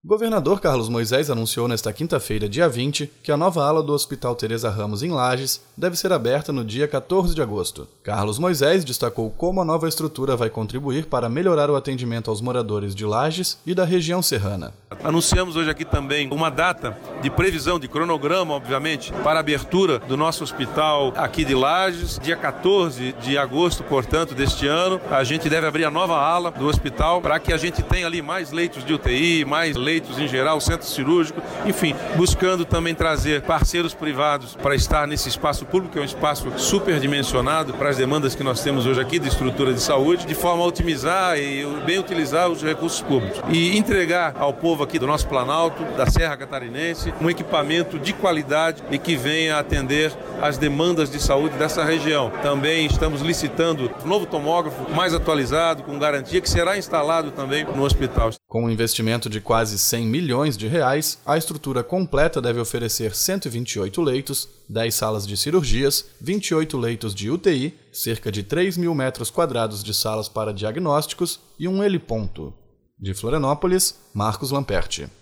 O governador Carlos Moisés anunciou nesta quinta-feira, dia 20, que a nova ala do Hospital Teresa Ramos, em Lages, deve ser aberta no dia 14 de agosto. Carlos Moisés destacou como a nova estrutura vai contribuir para melhorar o atendimento aos moradores de Lages e da região serrana. Anunciamos hoje aqui também uma data de previsão, de cronograma, obviamente, para a abertura do nosso hospital aqui de Lages. Dia 14 de agosto, portanto, deste ano, a gente deve abrir a nova ala do hospital para que a gente tenha ali mais leitos de UTI, mais leitos em geral, centro cirúrgico, enfim, buscando também trazer parceiros privados para estar nesse espaço público, que é um espaço superdimensionado para as demandas que nós temos hoje aqui de estrutura de saúde, de forma a otimizar e bem utilizar os recursos públicos e entregar ao povo aqui do nosso Planalto, da Serra Catarinense, um equipamento de qualidade e que venha atender as demandas de saúde dessa região. Também estamos licitando um novo tomógrafo mais atualizado, com garantia, que será instalado também no hospital. Com um investimento de quase 100 milhões de reais, a estrutura completa deve oferecer 128 leitos, 10 salas de cirurgias, 28 leitos de UTI, cerca de 3 mil metros quadrados de salas para diagnósticos e um heliponto. De Florianópolis, Marcos Lamperti.